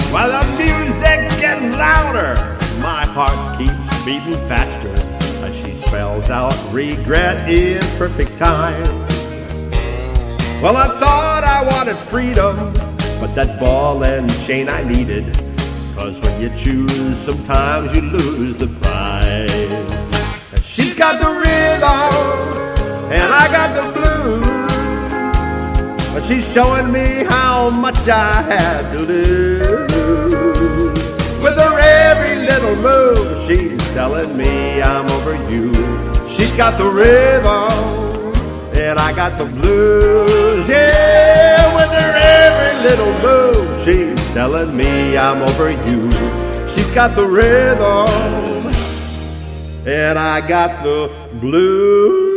While the music's getting louder, my heart keeps beating faster as she spells out regret in perfect time. Well, I thought I wanted freedom, but that ball and chain I needed. 'Cause when you choose, sometimes you lose the prize. And she's got the rhythm, and I got the blues. But she's showing me how much I had to lose. With her every little move, she's telling me I'm overused. She's got the rhythm, and I got the blues. Yeah, with her every little move, she's telling me I'm overused. She's got the rhythm, and I got the blues.